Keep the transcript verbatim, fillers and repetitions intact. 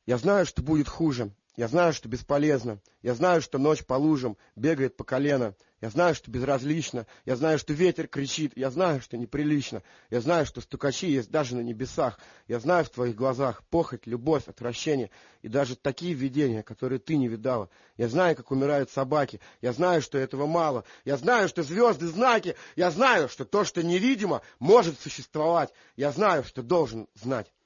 Я знаю, что будет хуже. Я знаю, что бесполезно. Я знаю, что ночь по лужам бегает по колено. Я знаю, что безразлично. Я знаю, что ветер кричит. Я знаю, что неприлично. Я знаю, что стукачи есть даже на небесах. Я знаю в твоих глазах похоть, любовь, отвращение и даже такие видения, которые ты не видала. Я знаю, как умирают собаки. Я знаю, что этого мало. Я знаю, что звезды знаки. Я знаю, что то, что невидимо, может существовать. Я знаю, что должен знать.